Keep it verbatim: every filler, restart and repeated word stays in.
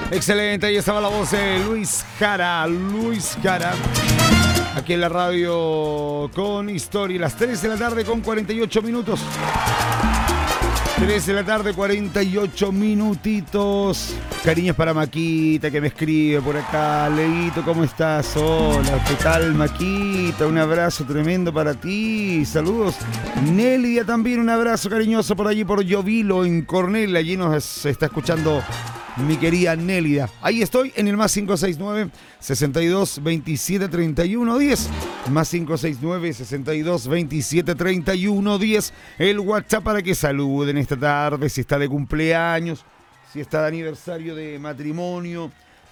Excelente, ahí estaba la voz de Luis Jara, Luis Jara. Aquí en la radio con Historia, las tres de la tarde con cuarenta y ocho minutos. tres de la tarde, cuarenta y ocho minutitos. Cariños para Maquita que me escribe por acá. Leito, ¿cómo estás? Hola, ¿qué tal, Maquita? Un abrazo tremendo para ti. Saludos. Nelia también, un abrazo cariñoso por allí, por Llovilo, en Cornell. Allí nos está escuchando mi querida Nélida. Ahí estoy en el más cinco seis nueve, sesenta y dos, veintisiete, treinta y uno, diez. Más cinco seis nueve, sesenta y dos, veintisiete, treinta y uno, diez. El WhatsApp para que saluden esta tarde, si está de cumpleaños, si está de aniversario de matrimonio,